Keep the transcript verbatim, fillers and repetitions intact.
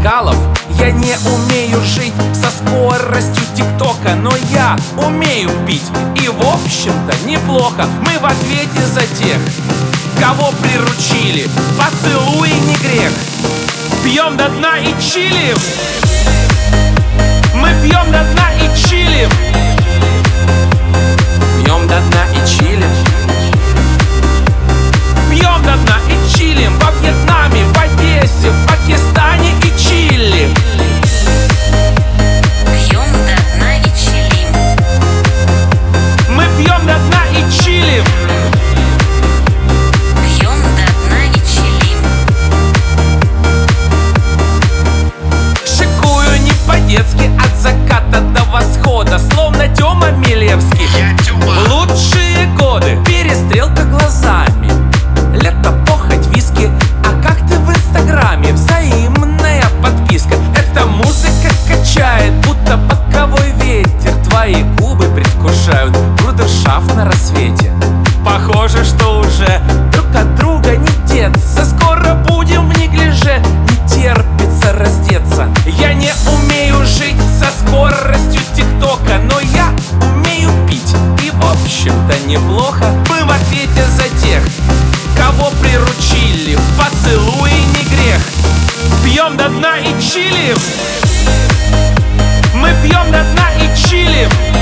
приколов. Я не умею жить со скоростью ТикТока, но я умею пить, и в общем-то неплохо. Мы в ответе за тех, кого приручили, поцелуй не грех. Пьем до дна и чилим. Мы пьем до дна и чилим. Пьем до дна и чилим. Пьем до дна и чилим. Во Вьетнаме, в Одессе, в Пакистане и Чили. Пьем до дна и чилим. Мы пьем до дна и чилим. Пьем до дна и чилим. Шикую не по-детски от заката до восхода, словно Тёма Милевский. В лучшие годы перестрелка глазами. Лето, похоть, виски. А как ты в инстаграме? Взаимная подписка. Эта музыка качает, будто боковой ветер. Твои губы предвкушают брудершафт на рассвете. Похоже, что уже друг от друга не деться. Скоро будем в неглиже, не терпится раздеться. Я не умею жить со скоростью ТикТока, но я умею пить, и в общем-то неплохо. Мы в ответе за тех, кого приручили, поцелуй не грех. Пьем до дна и чилим. Мы пьем до дна и чилим.